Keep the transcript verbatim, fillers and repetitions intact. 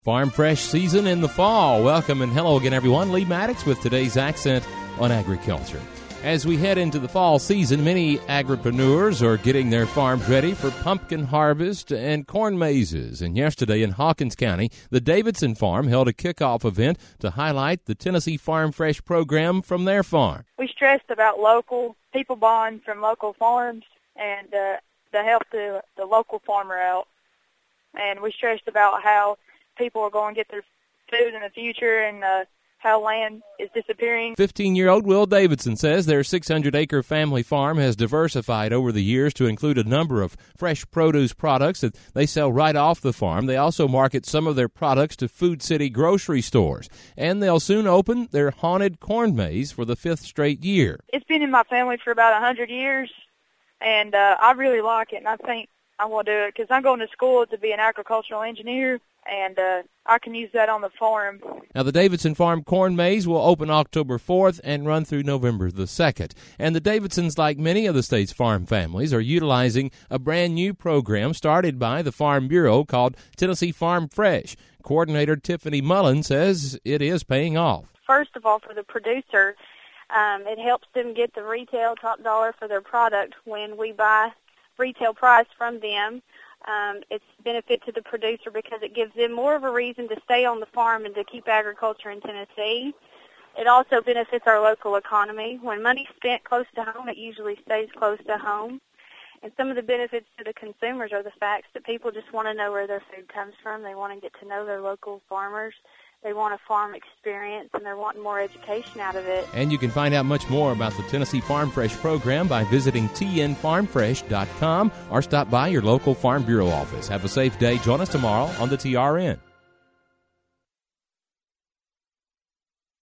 Farm Fresh season in the fall. Welcome and hello again, everyone. Lee Maddox with today's accent on agriculture. As we head into the fall season, many agripreneurs are getting their farms ready for pumpkin harvest and corn mazes. And yesterday in Hawkins County, the Davidson Farm held a kickoff event to highlight the Tennessee Farm Fresh program from their farm. We stressed about local, people buying from local farms and uh, to help the, the local farmer out. And we stressed about how people are going to get their food in the future and uh, how land is disappearing. fifteen-year-old Will Davidson says their six hundred acre family farm has diversified over the years to include a number of fresh produce products that they sell right off the farm. They also market some of their products to Food City grocery stores. And they'll soon open their haunted corn maze for the fifth straight year. It's been in my family for about one hundred years, and uh, I really like it, and I think I want to do it because I'm going to school to be an agricultural engineer, and uh, I can use that on the farm. Now, the Davidson Farm Corn Maze will open October fourth and run through November the second. And the Davidsons, like many of the state's farm families, are utilizing a brand-new program started by the Farm Bureau called Tennessee Farm Fresh. Coordinator Tiffany Mullen says it is paying off. First of all, for the producer, um, it helps them get the retail top dollar for their product when we buy retail price from them. Um, it's benefit to the producer because it gives them more of a reason to stay on the farm and to keep agriculture in Tennessee. It also benefits our local economy. When money's spent close to home, it usually stays close to home. And some of the benefits to the consumers are the facts that people just want to know where their food comes from. They want to get to know their local farmers. They want a farm experience, and they're wanting more education out of it. And you can find out much more about the Tennessee Farm Fresh program by visiting T N farm fresh dot com or stop by your local Farm Bureau office. Have a safe day. Join us tomorrow on the T R N.